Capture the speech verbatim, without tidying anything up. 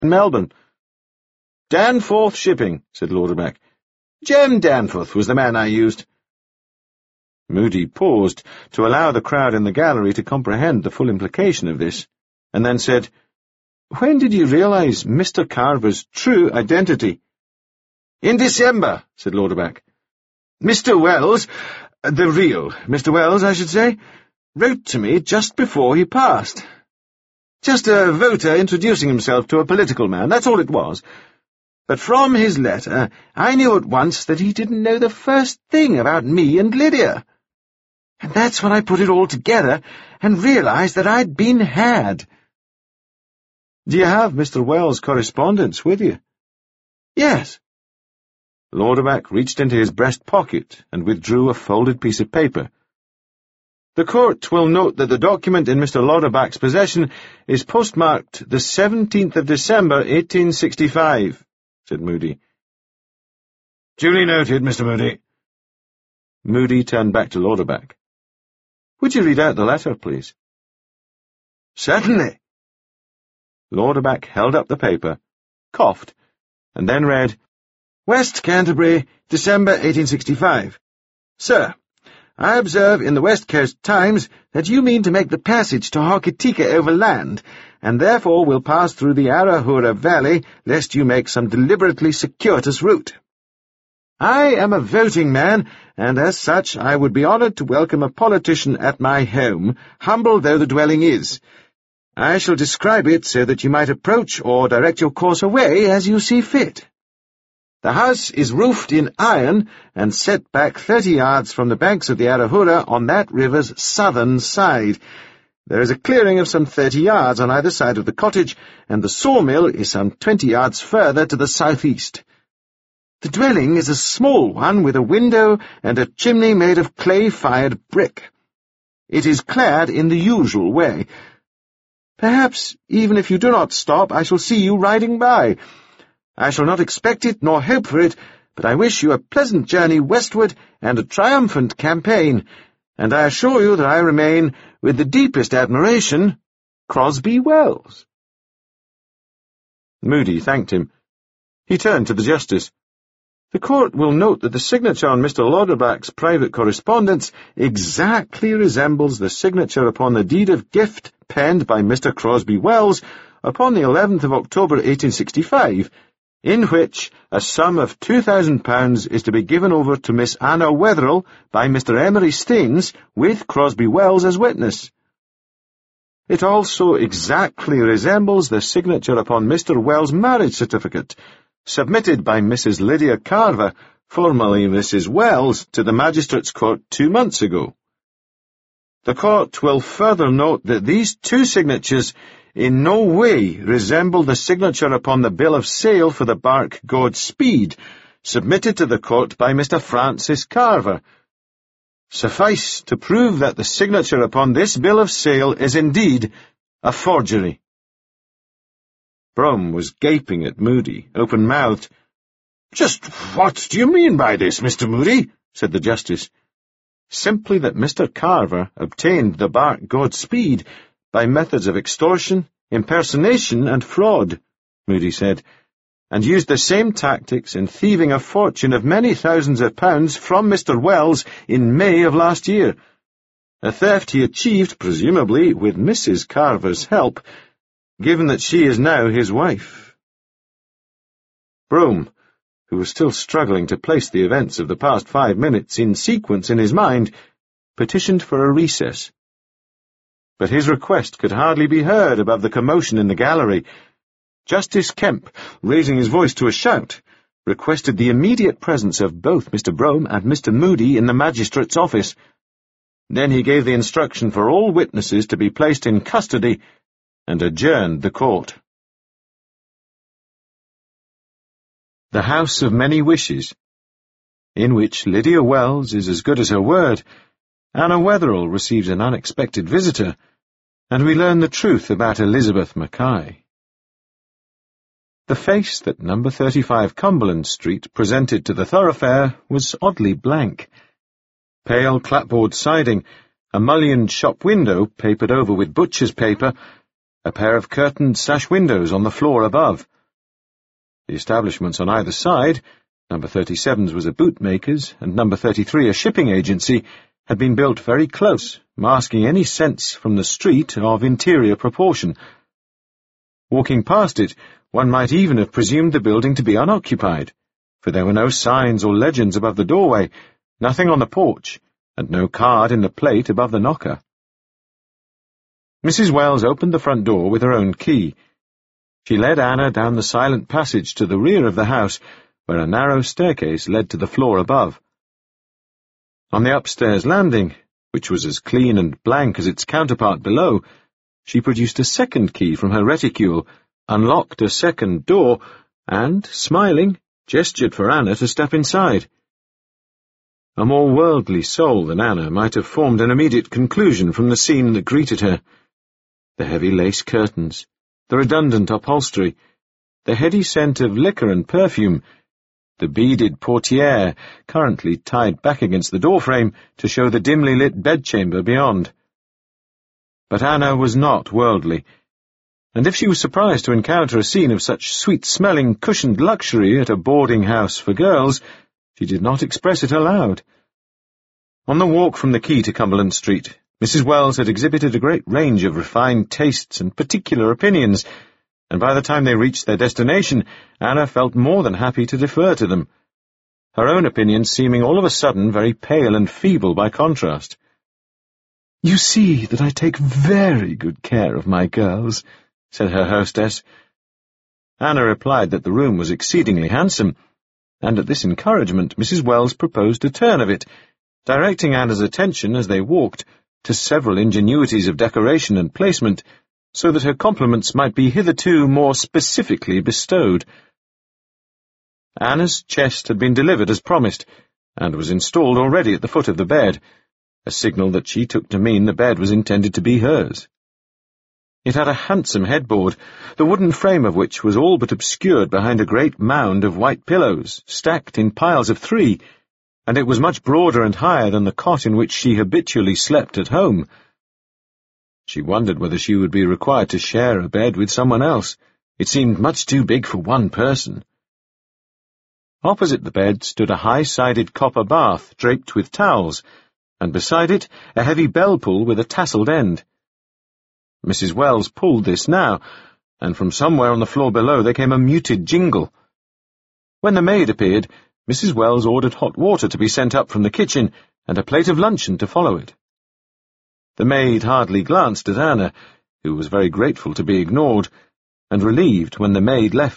in Melbourne. Danforth Shipping, said Lauderback. Jem Danforth was the man I used. Moody paused to allow the crowd in the gallery to comprehend the full implication of this, and then said, When did you realize Mister Carver's true identity? In December, said Lauderback. Mister Wells, the real Mister Wells, I should say, wrote to me just before he passed. Just a voter introducing himself to a political man, that's all it was. But from his letter, I knew at once that he didn't know the first thing about me and Lydia. And that's when I put it all together and realized that I'd been had. Do you have Mister Wells' correspondence with you? Yes. Lauderback reached into his breast pocket and withdrew a folded piece of paper. The court will note that the document in Mister Lauderback's possession is postmarked the seventeenth of December, eighteen sixty-five, said Moody. Duly noted, Mister Moody. Moody turned back to Lauderback. Would you read out the letter, please? Certainly. Lauderback held up the paper, coughed, and then read, West Canterbury, December eighteen sixty-five. Sir, I observe in the West Coast Times that you mean to make the passage to Hokitika overland, and therefore will pass through the Arahura Valley, lest you make some deliberately circuitous route. I am a voting man, and as such I would be honoured to welcome a politician at my home, humble though the dwelling is. I shall describe it so that you might approach or direct your course away as you see fit. The house is roofed in iron and set back thirty yards from the banks of the Arahura on that river's southern side. There is a clearing of some thirty yards on either side of the cottage, and the sawmill is some twenty yards further to the southeast. The dwelling is a small one with a window and a chimney made of clay-fired brick. It is clad in the usual way. Perhaps, even if you do not stop, I shall see you riding by. I shall not expect it nor hope for it, but I wish you a pleasant journey westward and a triumphant campaign, and I assure you that I remain, with the deepest admiration, Crosby Wells. Moody thanked him. He turned to the justice. The court will note that the signature on Mister Lauderback's private correspondence exactly resembles the signature upon the deed of gift penned by Mister Crosby Wells upon the eleventh of October, eighteen sixty-five, in which a sum of two thousand pounds is to be given over to Miss Anna Wetherell by Mister Emery Staines, with Crosby Wells as witness. It also exactly resembles the signature upon Mister Wells' marriage certificate, submitted by Missus Lydia Carver, formerly Missus Wells, to the Magistrates' Court two months ago. The court will further note that these two signatures in no way resemble the signature upon the bill of sale for the bark Godspeed, submitted to the court by Mister Francis Carver. Suffice to prove that the signature upon this bill of sale is indeed a forgery. Brome was gaping at Moody, open-mouthed. "Just what do you mean by this, Mister Moody?" said the justice. "Simply that Mister Carver obtained the bark Godspeed by methods of extortion, impersonation, and fraud," Moody said, "and used the same tactics in thieving a fortune of many thousands of pounds from Mister Wells in May of last year, a theft he achieved, presumably, with Missus Carver's help, given that she is now his wife." Brome, who was still struggling to place the events of the past five minutes in sequence in his mind, petitioned for a recess. But his request could hardly be heard above the commotion in the gallery. Justice Kemp, raising his voice to a shout, requested the immediate presence of both Mister Brome and Mister Moody in the magistrate's office. Then he gave the instruction for all witnesses to be placed in custody and adjourned the court. The House of Many Wishes, in which Lydia Wells is as good as her word, Anna Wetherell receives an unexpected visitor, and we learn the truth about Elizabeth Mackay. The face that number thirty-five Cumberland Street presented to the thoroughfare was oddly blank. Pale clapboard siding, a mullioned shop window papered over with butcher's paper, a pair of curtained sash windows on the floor above. The establishments on either side, number thirty-seven's was a bootmaker's and number thirty-three a shipping agency, had been built very close, masking any sense from the street of interior proportion. Walking past it, one might even have presumed the building to be unoccupied, for there were no signs or legends above the doorway, nothing on the porch, and no card in the plate above the knocker. Missus Wells opened the front door with her own key. She led Anna down the silent passage to the rear of the house, where a narrow staircase led to the floor above. On the upstairs landing, which was as clean and blank as its counterpart below, she produced a second key from her reticule, unlocked a second door, and, smiling, gestured for Anna to step inside. A more worldly soul than Anna might have formed an immediate conclusion from the scene that greeted her. The heavy lace curtains, the redundant upholstery, the heady scent of liquor and perfume, the beaded portiere currently tied back against the doorframe to show the dimly lit bedchamber beyond. But Anna was not worldly, and if she was surprised to encounter a scene of such sweet-smelling, cushioned luxury at a boarding-house for girls, she did not express it aloud. On the walk from the quay to Cumberland Street, Missus Wells had exhibited a great range of refined tastes and particular opinions, and by the time they reached their destination, Anna felt more than happy to defer to them, her own opinions seeming all of a sudden very pale and feeble by contrast. "You see that I take very good care of my girls," said her hostess. Anna replied that the room was exceedingly handsome, and at this encouragement Missus Wells proposed a turn of it, directing Anna's attention as they walked to several ingenuities of decoration and placement, so that her compliments might be hitherto more specifically bestowed. Anna's chest had been delivered as promised, and was installed already at the foot of the bed, a signal that she took to mean the bed was intended to be hers. It had a handsome headboard, the wooden frame of which was all but obscured behind a great mound of white pillows, stacked in piles of three, and it was much broader and higher than the cot in which she habitually slept at home. She wondered whether she would be required to share a bed with someone else. It seemed much too big for one person. Opposite the bed stood a high-sided copper bath draped with towels, and beside it a heavy bell-pull with a tasselled end. Missus Wells pulled this now, and from somewhere on the floor below there came a muted jingle. When the maid appeared, Missus Wells ordered hot water to be sent up from the kitchen, and a plate of luncheon to follow it. The maid hardly glanced at Anna, who was very grateful to be ignored, and relieved when the maid left